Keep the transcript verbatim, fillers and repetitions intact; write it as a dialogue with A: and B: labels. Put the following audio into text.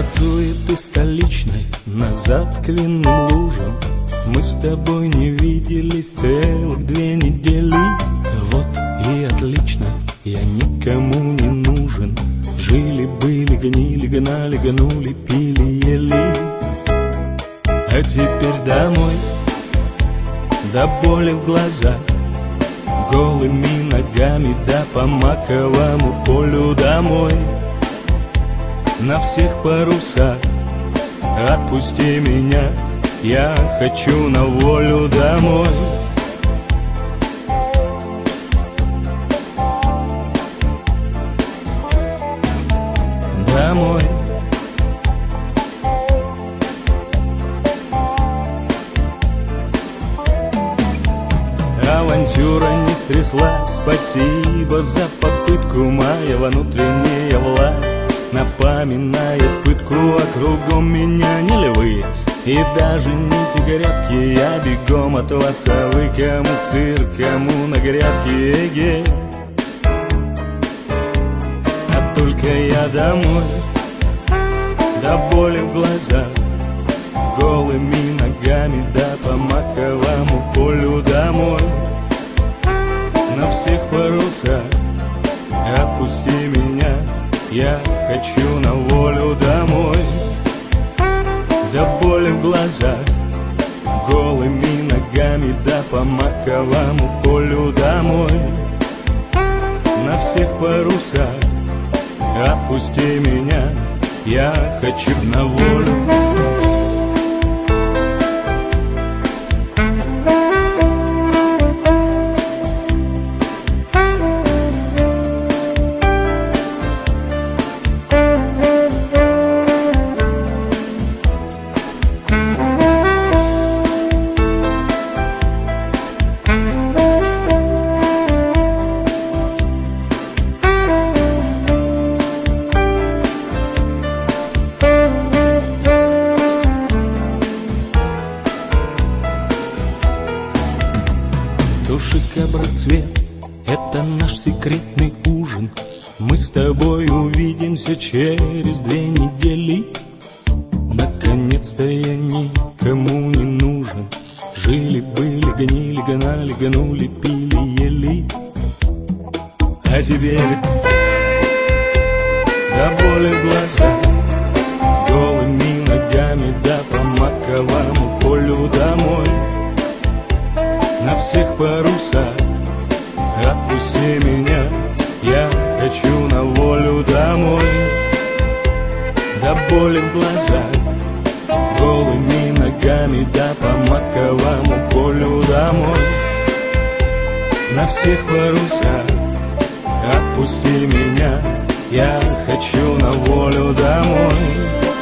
A: Танцует у столичной назад к винным лужам. Мы с тобой не виделись целых две недели. Вот и отлично, я никому не нужен. Жили-были, гнили, гнали, гнули, пили, ели. А теперь домой, до боли в глазах, голыми ногами, да по маковому полю домой. На всех парусах отпусти меня, я хочу на волю домой. Домой. Авантюра не стряслась, спасибо за попытку. Моя внутренняя власть напоминает пытку, а кругом меня не львы и даже не тигрятки. Я бегом от вас, а вы кому в цирк, кому на грядке, эге. А только я домой, до боли в глазах, голыми ногами, да по маковому полю домой. На всех парусах отпусти меня, я хочу на волю домой. До боли в глазах, голыми ногами, да по маковому полю домой. На всех парусах отпусти меня, я хочу на волю. Туши-кабра-цвет — это наш секретный ужин. Мы с тобой увидимся через две недели. Наконец-то я никому не нужен. Жили-были, гнили, гнали, гнули, пили, ели. А теперь до боли в глазах, голыми ногами, да по маковому полю домой. На всех парусах отпусти меня, я хочу на волю домой. До боли в глазах, голыми ногами, да по маковому полю домой. На всех парусах отпусти меня, я хочу на волю домой.